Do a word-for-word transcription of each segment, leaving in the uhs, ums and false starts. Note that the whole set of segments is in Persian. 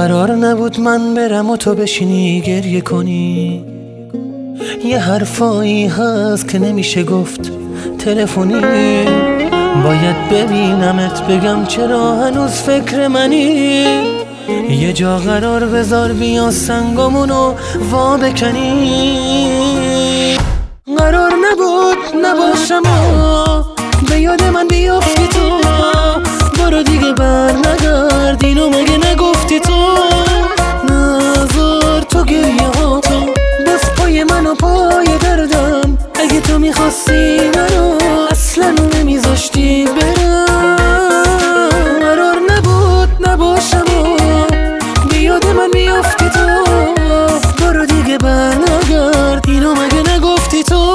قرار نبود من برم و تو بشینی گریه کنی. یه حرفایی هست که نمیشه گفت تلفنی. باید ببینمت بگم چرا هنوز فکر منی. یه جا قرار بذار بیا سنگامونو وا بکنی. قرار نبود نباشم و به یاد من بیافتی تو. برو دیگه بر نگرد، اینو مگه نگفتی تو؟ نذار تو گریه ها تو بس پای من و پای دردم. اگه تو میخواستی منو اصلا نمیذاشتی برم. قرار نبود نباشم و به یاد من بیافتی تو. برو دیگه بر نگرد، اینو مگه نگفتی تو؟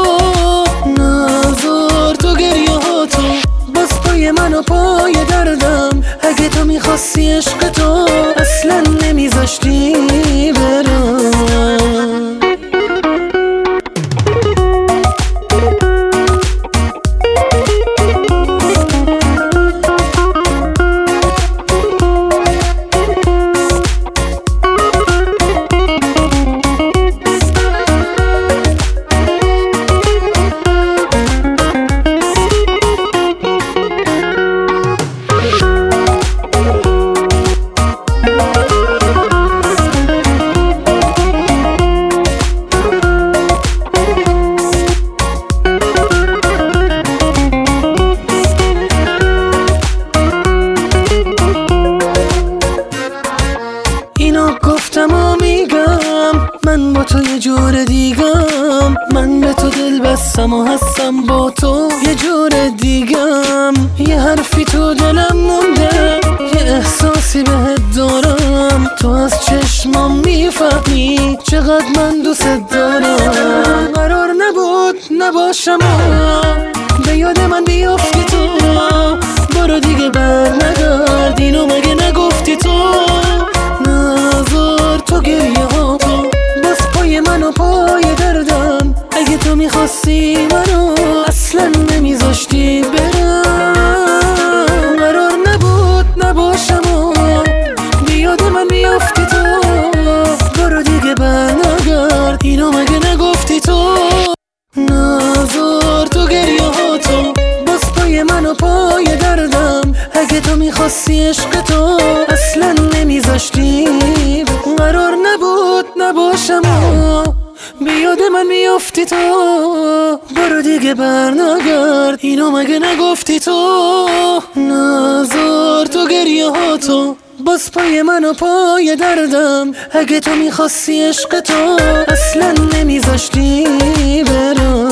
نذار تو گریه ها تو بس پای من و پای دردم. اگه تو میخواستی عشق تو اصلا نمیذاشتی برم. گفتم و میگم من با تو یه جور دیگم. من به تو دل بستم و هستم با تو یه جور دیگم. یه حرفی تو دلم مونده، یه احساسی بهت دارم. تو از چشمام میفهمی چقدر من دوست دارم. قرار نبود نباشم و به یاد من بیافتی تو. برو دیگه بر نگرد، اینو مگه نگفتی تو؟ نذار تو گریه ها تو بس پای من و پای دردم. اگه تو میخواستی منو اصلا نمیذاشتی برم. قرار نبود نباشم و بیاد من بیافتی تو. برو دیگه بر نگرد، اینو مگه نگفتی تو؟ نذار تو گریه ها تو بس پای من و پای دردم. اگه تو میخواستی عشق تو اصلا نمیذاشتی. قرار نبود نباشم و بیاد من میافتی تو. برو دیگه بر نگرد، اینو مگه نگفتی تو؟ نذار تو گریه ها تو بس پای من و پای دردم. اگه تو میخواستی عشق تو اصلا نمیذاشتی برم.